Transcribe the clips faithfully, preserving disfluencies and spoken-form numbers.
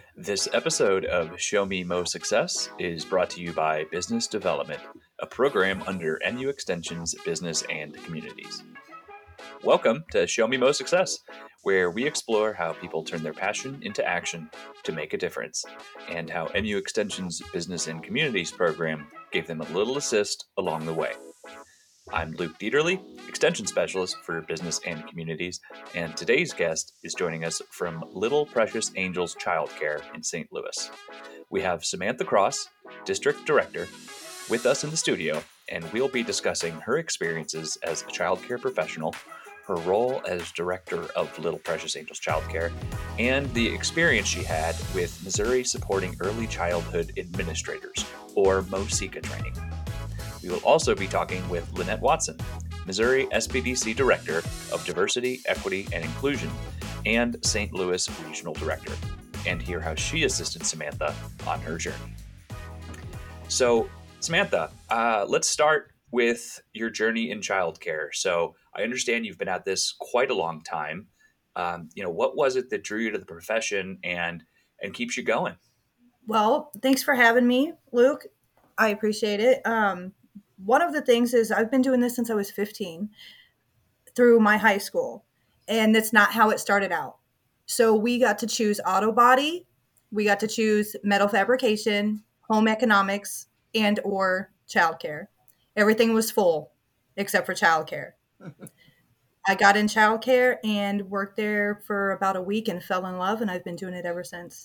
This episode of Show Me Mo Success is brought to you by Business Development, a program under N U Extension's Business and Communities. Welcome to Show Me Mo Success, where we explore how people turn their passion into action to make a difference, and how N U Extension's Business and Communities program gave them a little assist along the way. I'm Luke Dieterle, Extension Specialist for Business and Communities, and today's guest is joining us from Little Precious Angels Childcare in Saint Louis. We have Samantha Cross, District Director, with us in the studio, and we'll be discussing her experiences as a childcare professional, her role as Director of Little Precious Angels Childcare, and the experience she had with Missouri Supporting Early Childhood Administrators, or MOSICA training. We will also be talking with Lynette Watson, Missouri S B D C Director of Diversity, Equity, and Inclusion, and Saint Louis Regional Director, and hear how she assisted Samantha on her journey. So, Samantha, uh, let's start with your journey in childcare. So, I understand you've been at this quite a long time. Um, you know, what was it that drew you to the profession and and keeps you going? Well, thanks for having me, Luke. I appreciate it. Um, one of the things is I've been doing this since I was fifteen through my high school, and that's not how it started out. So we got to choose auto body, we got to choose metal fabrication, home economics, and or childcare. Everything was full except for childcare. I got in childcare and worked there for about a week and fell in love, and I've been doing it ever since.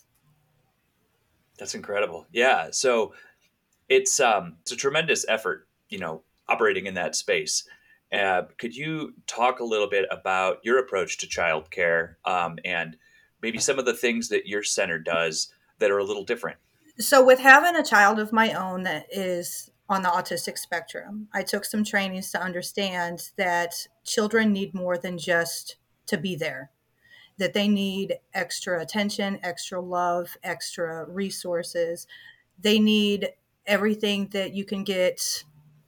That's incredible. Yeah. So, It's um it's a tremendous effort, you know, operating in that space. Uh, could you talk a little bit about your approach to childcare, um, and maybe some of the things that your center does that are a little different? So, with having a child of my own that is on the autistic spectrum, I took some trainings to understand that children need more than just to be there, that they need extra attention, extra love, extra resources. They need everything that you can get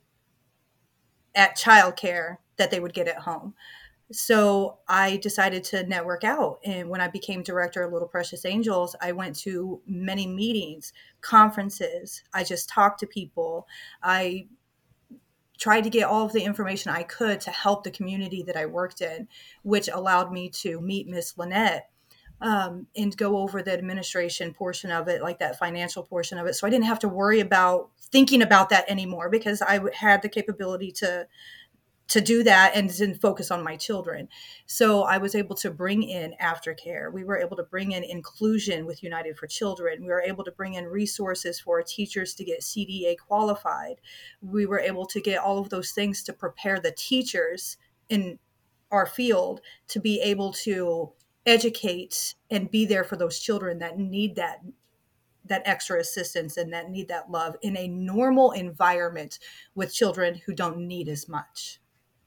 at childcare that they would get at home. So I decided to network out. And when I became director of Little Precious Angels, I went to many meetings, conferences. I just talked to people. I tried to get all of the information I could to help the community that I worked in, which allowed me to meet Miss Lynette um, and go over the administration portion of it, like that financial portion of it. So I didn't have to worry about thinking about that anymore because I had the capability to to do that and then focus on my children. So I was able to bring in aftercare. We were able to bring in inclusion with United for Children. We were able to bring in resources for teachers to get C D A qualified. We were able to get all of those things to prepare the teachers in our field to be able to educate and be there for those children that need that that extra assistance and that need that love in a normal environment with children who don't need as much.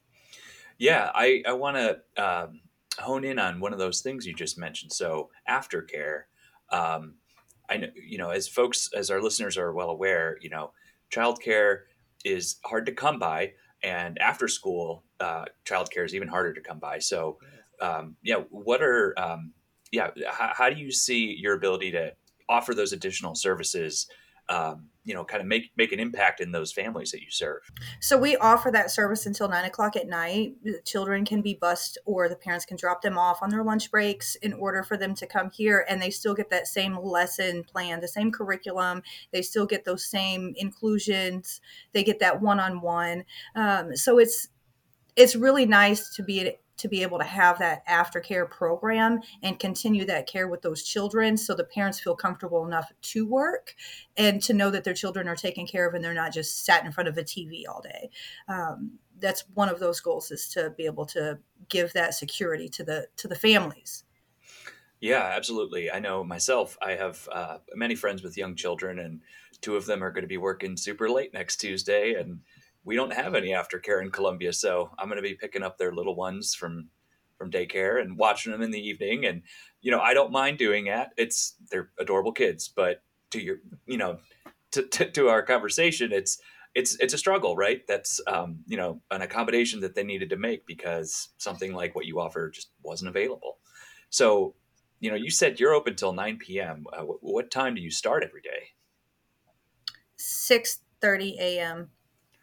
Yeah, I I want to um, hone in on one of those things you just mentioned. So aftercare, um, I know you know as folks as our listeners are well aware, you know, childcare is hard to come by, and after school uh, childcare is even harder to come by. So, um, yeah, what are um, yeah, how, how do you see your ability to offer those additional services? Um, you know, kind of make make an impact in those families that you serve. So we offer that service until nine o'clock at night. The children can be bused or the parents can drop them off on their lunch breaks in order for them to come here, and they still get that same lesson plan, the same curriculum. They still get those same inclusions. They get that one-on-one. Um, so it's it's really nice to be to be able to have that aftercare program and continue that care with those children so the parents feel comfortable enough to work and to know that their children are taken care of and they're not just sat in front of a T V all day. Um, that's one of those goals, is to be able to give that security to the to the families. Yeah, absolutely. I know myself, I have uh, many friends with young children, and two of them are going to be working super late next Tuesday, and we don't have any aftercare in Columbia. So I'm going to be picking up their little ones from from daycare and watching them in the evening. And, you know, I don't mind doing that. It's they're adorable kids, but to your, you know, to, to, to our conversation, it's it's it's a struggle, right? That's um, you know, an accommodation that they needed to make because something like what you offer just wasn't available. So you know, you said you're open till nine p.m. Uh, wh- what time do you start every day? six thirty a.m.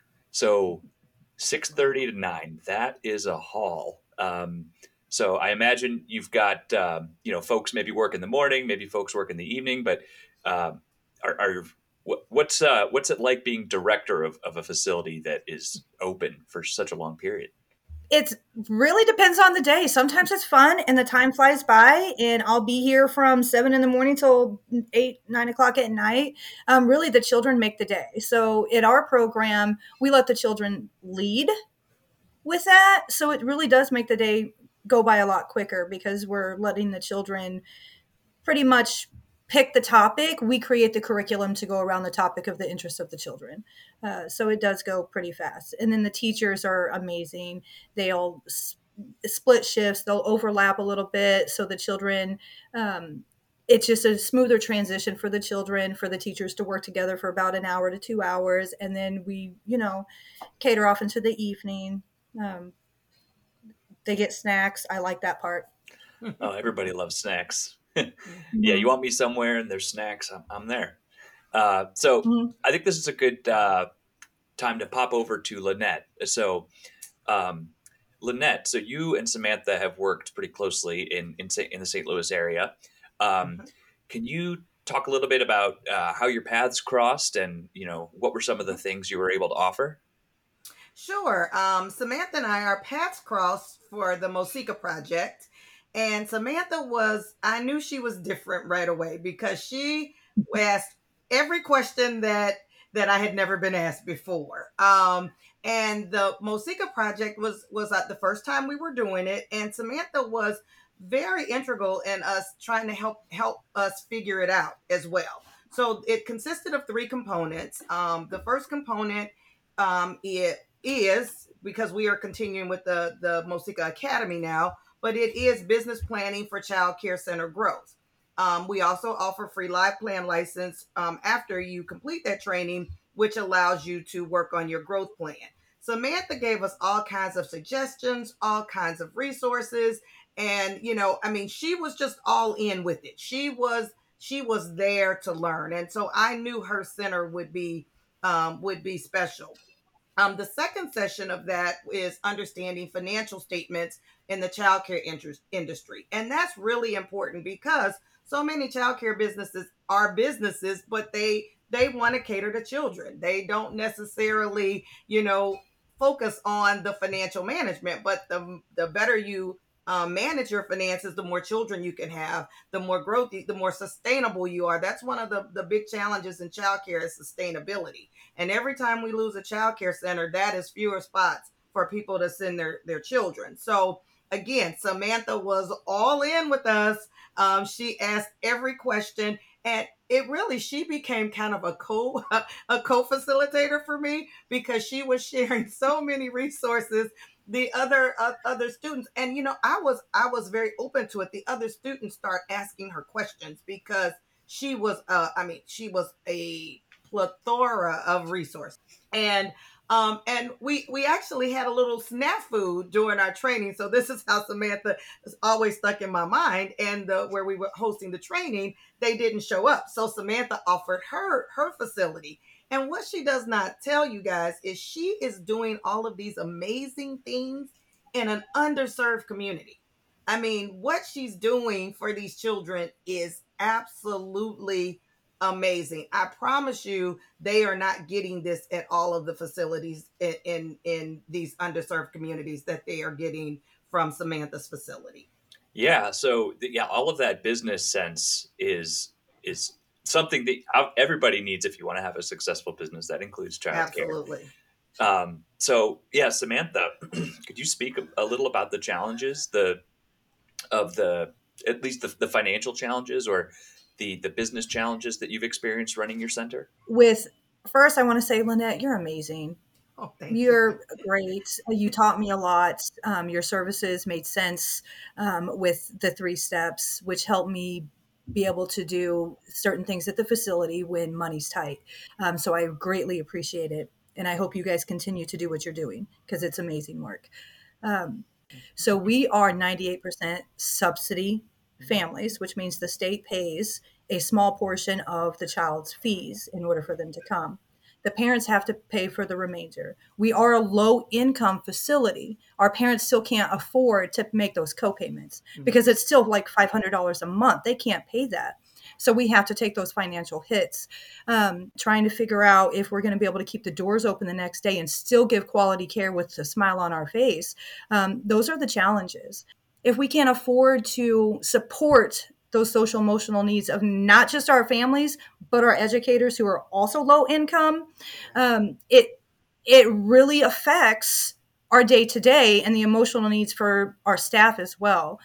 So six thirty to nine. That is a haul. Um, so I imagine you've got um, you know folks maybe work in the morning, maybe folks work in the evening, but um, are, are what, what's uh, what's it like being director of, of a facility that is open for such a long period? It really depends on the day. Sometimes it's fun and the time flies by, and I'll be here from seven in the morning till eight, nine o'clock at night. Um, really, the children make the day. So, in our program, we let the children lead with that. So, it really does make the day go by a lot quicker because we're letting the children pretty much pick the topic. We create the curriculum to go around the topic of the interest of the children. Uh, so it does go pretty fast. And then the teachers are amazing. They'll s- split shifts, they'll overlap a little bit. So the children, um, it's just a smoother transition for the children, for the teachers to work together for about an hour to two hours. And then we, you know, cater off into the evening. Um, they get snacks. I like that part. Oh, everybody loves snacks. Yeah, you Mhm. want me somewhere and there's snacks, I'm, I'm there. Uh, so Mhm. I think this is a good uh, time to pop over to Lynette. So um, Lynette, so you and Samantha have worked pretty closely in in, Sa- in the Saint Louis area. Um, Mhm. can you talk a little bit about uh, how your paths crossed, and you know what were some of the things you were able to offer? Sure. Um, Samantha and I, our paths crossed for the Mosika project. And Samantha was, I knew she was different right away because she asked every question that that I had never been asked before. Um, and the Mosika project was was uh, the first time we were doing it, and Samantha was very integral in us trying to help help us figure it out as well. So it consisted of three components. Um, the first component um, it is because we are continuing with the the Mosika Academy now, but it is business planning for child care center growth. Um, we also offer free live plan license um, after you complete that training, which allows you to work on your growth plan. Samantha gave us all kinds of suggestions, all kinds of resources, and you know, I mean, she was just all in with it. She was she was there to learn, and so I knew her center would be um, would be special. Um, the second session of that is understanding financial statements in the childcare interest industry. And that's really important because so many childcare businesses are businesses, but they they want to cater to children. They don't necessarily, you know, focus on the financial management, but the the better you um, manage your finances, the more children you can have, the more growth, the more sustainable you are. That's one of the, the big challenges in childcare is sustainability. And every time we lose a child care center, that is fewer spots for people to send their, their children. So again, Samantha was all in with us. Um, she asked every question, and it really she became kind of a co a co-facilitator for me because she was sharing so many resources the other uh, other students, and you know i was i was very open to it. The other students start asking her questions because she was uh I mean she was a plethora of resources. And um and we we actually had a little snafu during our training. So this is how Samantha is always stuck in my mind. And the where we were hosting the training, they didn't show up, so Samantha offered her her facility. And what she does not tell you guys is she is doing all of these amazing things in an underserved community. I mean, what she's doing for these children is absolutely amazing. I promise you, they are not getting this at all of the facilities in in, in these underserved communities that they are getting from Samantha's facility. Yeah, so th- yeah, all of that business sense is is something that uh, everybody needs if you want to have a successful business. That includes childcare. Absolutely. Um, so yeah, Samantha, could you speak a, a little about the challenges, the of the at least the, the financial challenges or the the business challenges that you've experienced running your center? With first, I want to say, Lynette, you're amazing. Oh, thank you. You're great. You taught me a lot. Um, your services made sense um, with the three steps, which helped me be able to do certain things at the facility when money's tight. Um, so I greatly appreciate it. And I hope you guys continue to do what you're doing because it's amazing work. Um, so we are ninety-eight percent subsidy families, which means the state pays a small portion of the child's fees in order for them to come. The parents have to pay for the remainder. We are a low income facility. Our parents still can't afford to make those co-payments because it's still like five hundred dollars a month. They can't pay that. So we have to take those financial hits, um, trying to figure out if we're going to be able to keep the doors open the next day and still give quality care with a smile on our face. Um, those are the challenges. If we can't afford to support those social emotional needs of not just our families, but our educators who are also low income, um, it it really affects our day to day and the emotional needs for our staff as well.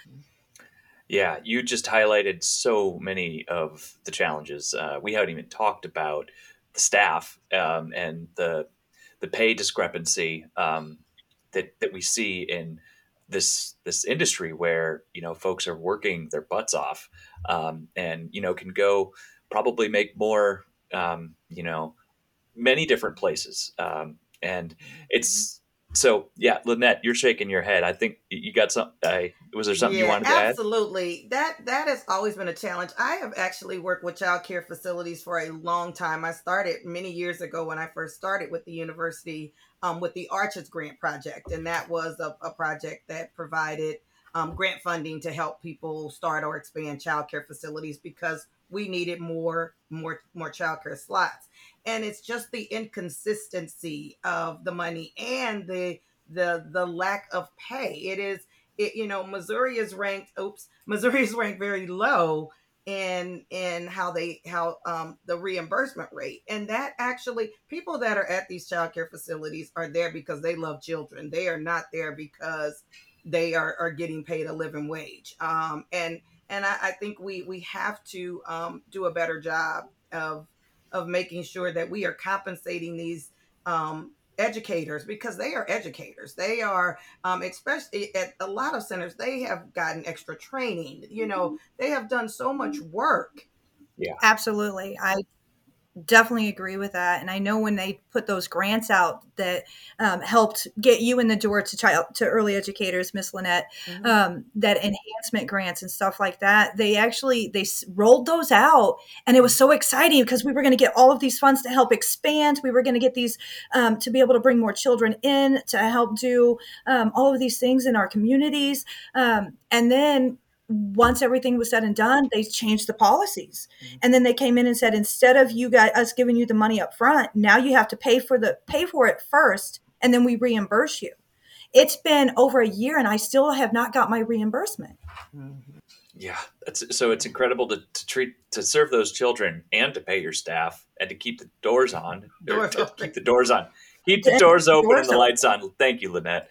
Yeah, you just highlighted so many of the challenges. Uh, we haven't even talked about the staff um, and the the pay discrepancy um, that that we see in this this industry, where you know folks are working their butts off um, and you know can go probably make more um, you know many different places, um, and it's so yeah. Lynette, you're shaking your head. I think you got some. I was there something you Yeah, wanted to add? absolutely. That that has always been a challenge. I have actually worked with child care facilities for a long time. I started many years ago when I first started with the university um, with the Arches Grant Project, and that was a, a project that provided um, grant funding to help people start or expand child care facilities because we needed more more more child care slots. And it's just the inconsistency of the money and the the the lack of pay. It is it, you know, Missouri is ranked. Oops, Missouri is ranked very low in in how they how um the reimbursement rate, and that actually people that are at these child care facilities are there because they love children. They are not there because they are are getting paid a living wage. Um, and and I, I think we we have to um, do a better job of of making sure that we are compensating these um, educators because they are educators. They are, um, especially at a lot of centers, they have gotten extra training. You know, they have done so much work. Yeah. Absolutely. I definitely agree with that. And I know when they put those grants out that um, helped get you in the door to child to early educators, Miss Lynette, Mhm. um, that enhancement grants and stuff like that, they actually they s- rolled those out, and it was so exciting because we were going to get all of these funds to help expand. We were going to get these um, to be able to bring more children in to help do um, all of these things in our communities, um, and then once everything was said and done, they changed the policies. And then they came in and said, instead of you guys us giving you the money up front, now you have to pay for the pay for it first, and then we reimburse you. It's been over a year, and I still have not got my reimbursement. Mhm. Yeah, it's, so it's incredible to, to treat to serve those children and to pay your staff and to keep the doors on or Doors to open. keep the doors on, keep the And doors open and doors the open. lights on. Thank you, Lynette.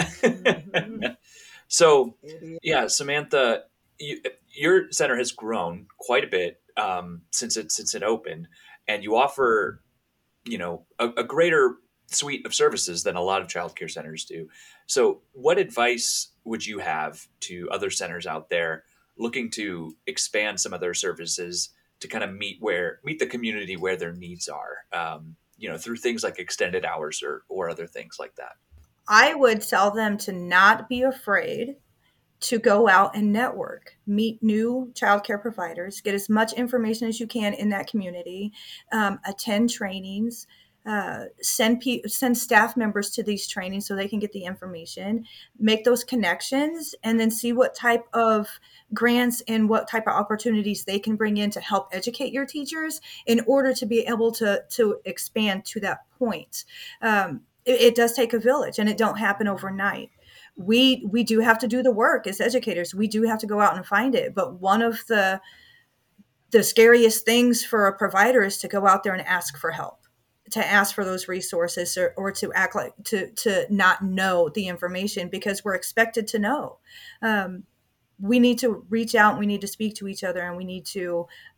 Mhm. So It is. yeah, Samantha, you, your center has grown quite a bit um, since it since it opened, and you offer you know a, a greater suite of services than a lot of childcare centers do. So, what advice would you have to other centers out there looking to expand some of their services to kind of meet where meet the community where their needs are? Um, you know, through things like extended hours or or other things like that. I would tell them to not be afraid to go out and network, meet new childcare providers, get as much information as you can in that community, um, attend trainings, uh, send pe- send staff members to these trainings so they can get the information, make those connections, and then see what type of grants and what type of opportunities they can bring in to help educate your teachers in order to be able to to expand to that point. Um, it, it does take a village, and it don't happen overnight. We we do have to do the work as educators. We do have to go out and find it. But one of the the scariest things for a provider is to go out there and ask for help, to ask for those resources, or, or to act like to to not know the information because we're expected to know. Um, we need to reach out. We need to speak to each other, and we need to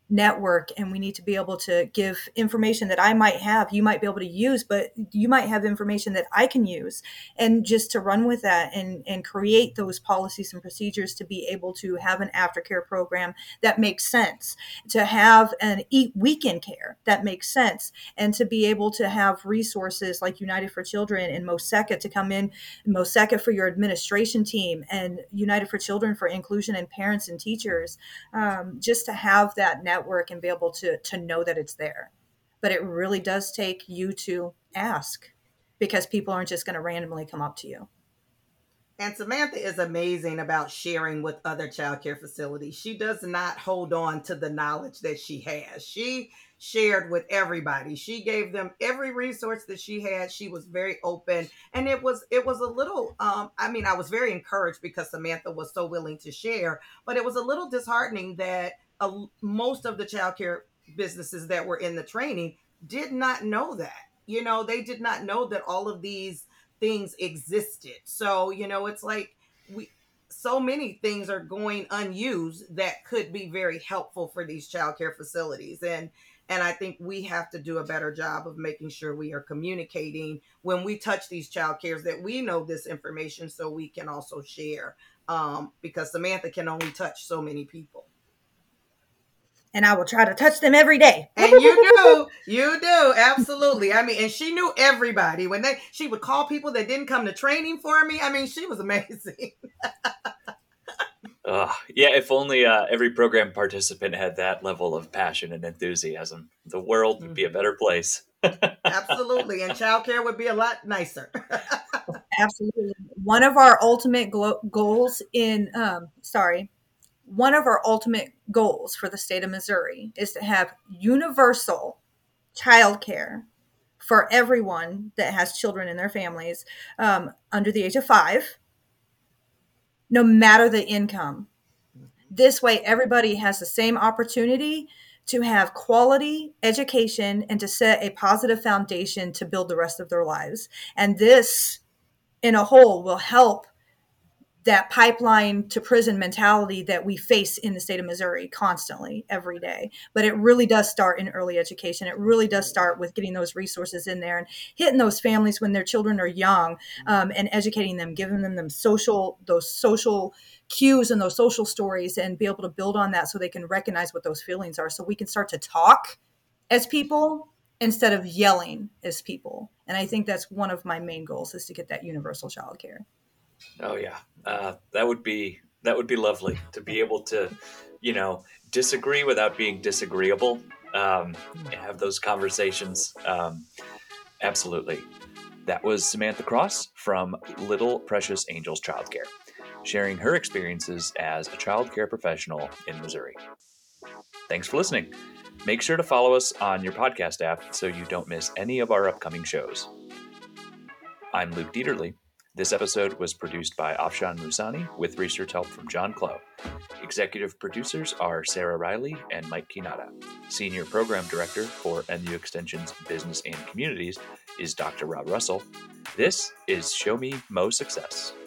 network, and we need to be able to give information that I might have, you might be able to use, but you might have information that I can use, and just to run with that and, and create those policies and procedures to be able to have an aftercare program that makes sense, to have an eat weekend care that makes sense, and to be able to have resources like United for Children and MOSECA to come in, MOSECA for your administration team, and United for Children for inclusion and parents and teachers, um, just to have that network work and be able to to know that it's there. But it really does take you to ask, because people aren't just going to randomly come up to you. And Samantha is amazing about sharing with other childcare facilities. She does not hold on to the knowledge that she has. She shared with everybody. She gave them every resource that she had. She was very open, and it was it was a little um I mean I was very encouraged because Samantha was so willing to share, but it was a little disheartening that uh, most of the childcare businesses that were in the training did not know that. You know, they did not know that all of these things existed. So, you know, it's like we so many things are going unused that could be very helpful for these childcare facilities. And and I think we have to do a better job of making sure we are communicating when we touch these childcares that we know this information so we can also share, um, because Samantha can only touch so many people. And I will try to touch them every day. And you do, you do, absolutely. I mean, and she knew everybody. When they, she would call people that didn't come to training for me. I mean, she was amazing. uh, yeah, if only uh, every program participant had that level of passion and enthusiasm, the world would be a better place. Absolutely, and childcare would be a lot nicer. Absolutely. One of our ultimate glo- goals in, um, sorry, One of our ultimate goals for the state of Missouri is to have universal childcare for everyone that has children in their families um, under the age of five, no matter the income. This way, everybody has the same opportunity to have quality education and to set a positive foundation to build the rest of their lives. And this, in a whole, will help that pipeline to prison mentality that we face in the state of Missouri constantly every day. But it really does start in early education. It really does start with getting those resources in there and hitting those families when their children are young, um, and educating them, giving them them social, those social cues and those social stories, and be able to build on that so they can recognize what those feelings are, so we can start to talk as people instead of yelling as people. And I think that's one of my main goals, is to get that universal childcare. Oh yeah, uh, that would be that would be lovely to be able to, you know, disagree without being disagreeable. Um, have those conversations. Um, absolutely. That was Samantha Cross from Little Precious Angels Childcare, sharing her experiences as a childcare professional in Missouri. Thanks for listening. Make sure to follow us on your podcast app so you don't miss any of our upcoming shows. I'm Luke Dieterle. This episode was produced by Afshan Musani with research help from John Clough. Executive producers are Sarah Riley and Mike Kinata. Senior Program Director for N U Extension's Business and Communities is Doctor Rob Russell. This is Show Me Mo Success.